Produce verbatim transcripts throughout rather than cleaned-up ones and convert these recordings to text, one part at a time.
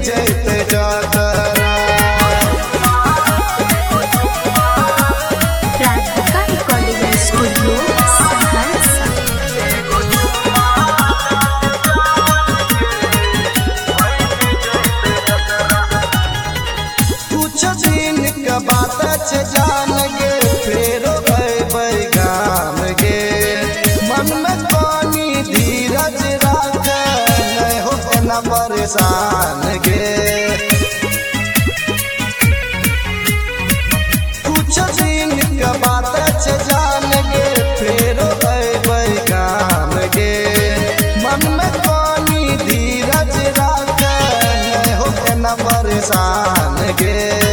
जैते जातरा। Radhika recording studio Saharsa. कुछ दिन का बात छे जान गे फेरो अबै गाम गे। मन में पानी धीरज राख नहीं हो न परेशान गे। कुछ दिन का बात छे जान गे फेरो अबै गाम गे। मन में पानी धीरज राख नहीं हो न परेशान गे।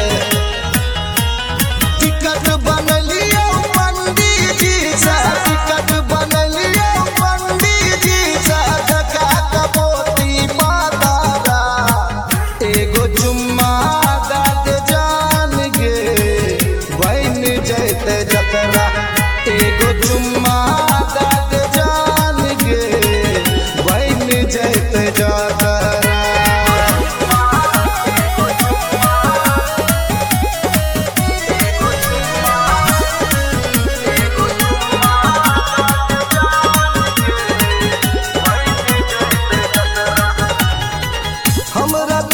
टिकट बनलियो पंडित जी से टिकट बनलियो पंडित जी से धक्का कबोती पातारा। एगो चुम्मा दाद जान गे बन जैते जतरा। एगो चुम्मा दाद जान गे बन जैते जतरा। हमरा